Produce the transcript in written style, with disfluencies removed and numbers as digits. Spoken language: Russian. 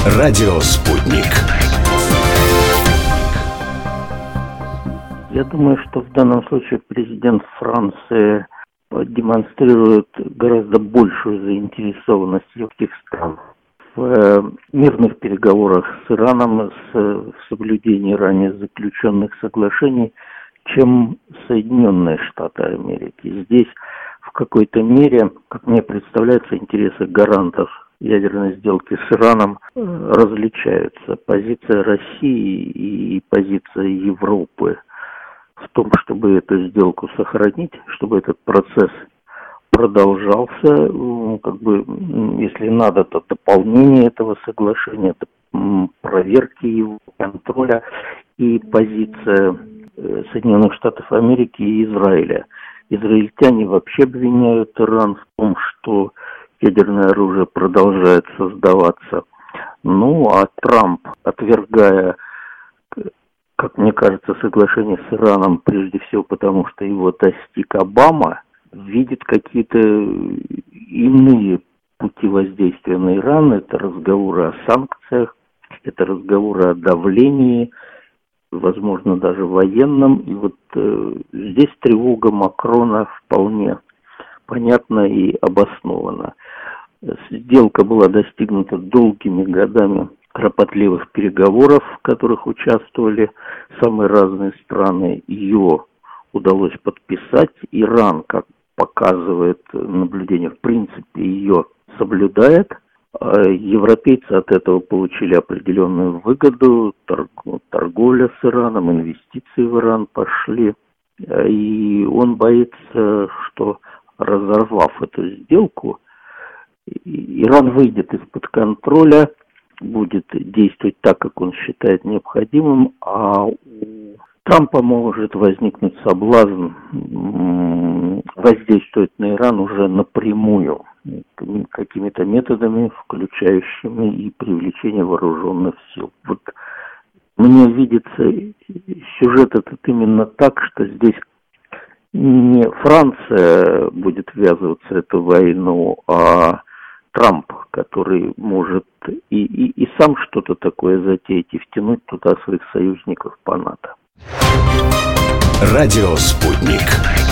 Радио «Спутник». Я думаю, что в данном случае президент Франции демонстрирует гораздо большую заинтересованность других стран в мирных переговорах с Ираном, в соблюдении ранее заключенных соглашений, чем Соединенные Штаты Америки. Здесь в какой-то мере, как мне представляется, интересы гарантов ядерной сделки с Ираном различаются. Позиция России и позиция Европы в том, чтобы эту сделку сохранить, чтобы этот процесс продолжался, если надо, то дополнение этого соглашения, проверки его, контроля, и позиция Соединенных Штатов Америки и Израиля. Израильтяне вообще обвиняют Иран в том, что ядерное оружие продолжает создаваться. А Трамп, отвергая, как мне кажется, соглашение с Ираном, прежде всего потому, что его достиг Обама, видит какие-то иные пути воздействия на Иран. Это разговоры о санкциях, это разговоры о давлении, возможно, даже военном. И здесь тревога Макрона вполне понятна и обоснована. Сделка была достигнута долгими годами кропотливых переговоров, в которых участвовали самые разные страны. Ее удалось подписать. Иран, как показывает наблюдение, в принципе, ее соблюдает. Европейцы от этого получили определенную выгоду. Торговля с Ираном, инвестиции в Иран пошли. И он боится, что, разорвав эту сделку, Иран выйдет из-под контроля, будет действовать так, как он считает необходимым, а у Трампа может возникнуть соблазн воздействовать на Иран уже напрямую, какими-то методами, включающими и привлечение вооруженных сил. Мне видится сюжет этот именно так, что здесь не Франция будет ввязываться в эту войну, а Трамп, который может и сам что-то такое затеять и втянуть туда своих союзников по НАТО. Радио «Спутник».